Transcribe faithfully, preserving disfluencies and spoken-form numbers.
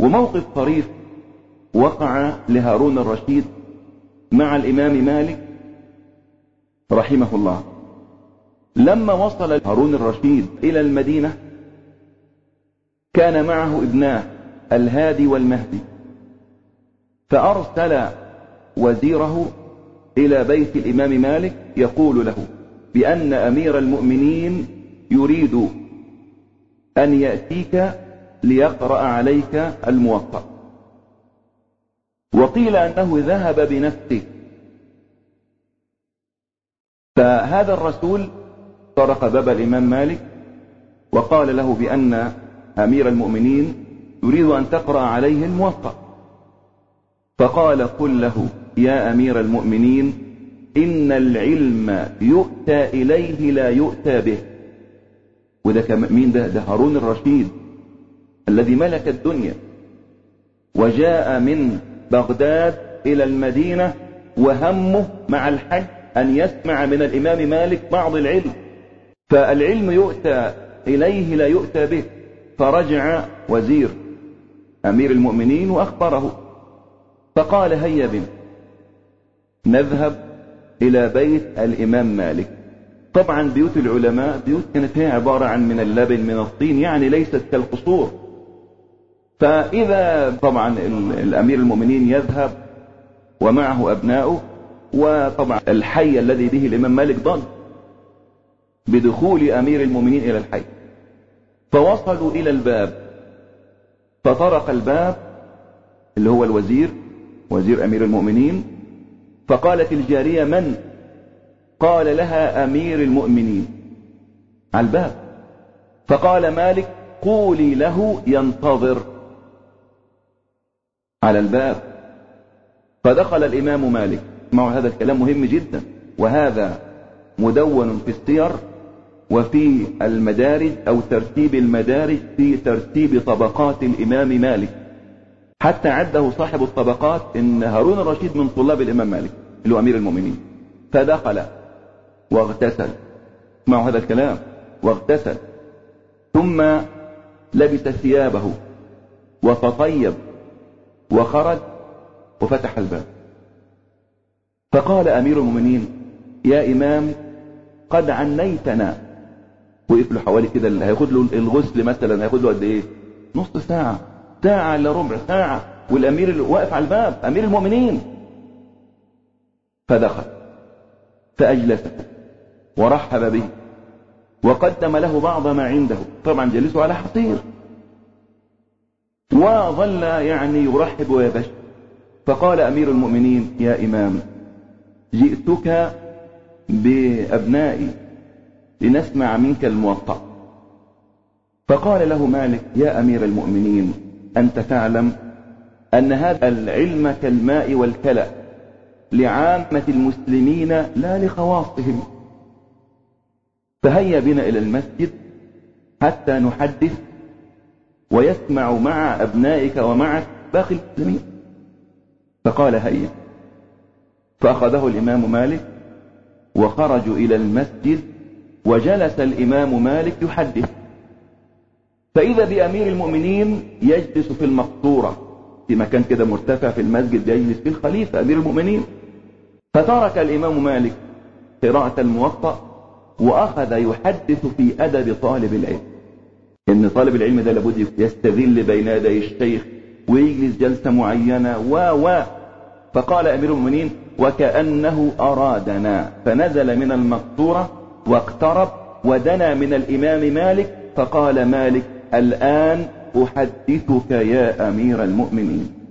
وموقف طريف وقع لهارون الرشيد مع الإمام مالك رحمه الله. لما وصل هارون الرشيد إلى المدينة كان معه ابناه الهادي والمهدي، فأرسل وزيره إلى بيت الإمام مالك يقول له بأن أمير المؤمنين يريد أن يأتيك ليقرأ عليك الموطأ. وقيل أنه ذهب بنفسه. فهذا الرسول طرق باب الإمام مالك وقال له بأن أمير المؤمنين يريد أن تقرأ عليه الموطأ. فقال قل له يا أمير المؤمنين إن العلم يؤتى إليه لا يؤتى به. وده مين ده؟ ده هارون الرشيد الذي ملك الدنيا وجاء من بغداد إلى المدينة وهمه مع الحج أن يسمع من الإمام مالك بعض العلم. فالعلم يؤتى إليه لا يؤتى به. فرجع وزير أمير المؤمنين وأخبره، فقال هيا بنا نذهب إلى بيت الإمام مالك. طبعا بيوت العلماء بيوت كانت هي عبارة عن من اللبن من الطين، يعني ليست كالقصور. فإذا طبعا الأمير المؤمنين يذهب ومعه أبناؤه، وطبعا الحي الذي به الإمام مالك ضل بدخول أمير المؤمنين إلى الحي. فوصلوا إلى الباب، فطرق الباب اللي هو الوزير وزير أمير المؤمنين. فقالت الجارية من؟ قال لها أمير المؤمنين على الباب. فقال مالك قولي له ينتظر على الباب. فدخل الإمام مالك. مع هذا الكلام مهم جدا، وهذا مدون في السير وفي المدارج أو ترتيب المدارج في ترتيب طبقات الإمام مالك، حتى عده صاحب الطبقات إن هارون الرشيد من طلاب الإمام مالك اللي هو أمير المؤمنين. فدخل واغتسل، مع هذا الكلام، واغتسل ثم لبس ثيابه وتطيب وخرج وفتح الباب. فقال أمير المؤمنين يا إمام قد عنيتنا. وقف له حوالي كده، اللي هياخد له الغسل مثلا هياخد له قد ايه؟ نص ساعة، ساعة الا ربع ساعة، والأمير اللي واقف على الباب أمير المؤمنين. فدخل فأجلسه ورحب به وقدم له بعض ما عنده، طبعا جلسه على حصير، وظل يعني يرحب ويبشر. فقال أمير المؤمنين يا إمام جئتك بأبنائي لنسمع منك الموطأ. فقال له مالك يا أمير المؤمنين أنت تعلم أن هذا العلم كالماء والكلى لعامة المسلمين لا لخواصهم، فهيا بنا إلى المسجد حتى نحدث ويسمع مع أبنائك ومعك باقي المسلمين. فقال هيا. فأخذه الإمام مالك وخرجوا إلى المسجد، وجلس الإمام مالك يحدث. فإذا بأمير المؤمنين يجلس في المقصورة، في مكان كده مرتفع في المسجد يجلس فيه الخليفة أمير المؤمنين. فترك الإمام مالك قراءة الموطأ وأخذ يحدث في أدب طالب العلم، إن طالب العلم ده لابد يستذل بين يدي الشيخ ويجلس جلسة معينة و و فقال أمير المؤمنين وكأنه أرادنا، فنزل من المقصورة واقترب ودنا من الإمام مالك. فقال مالك الآن أحدثك يا أمير المؤمنين.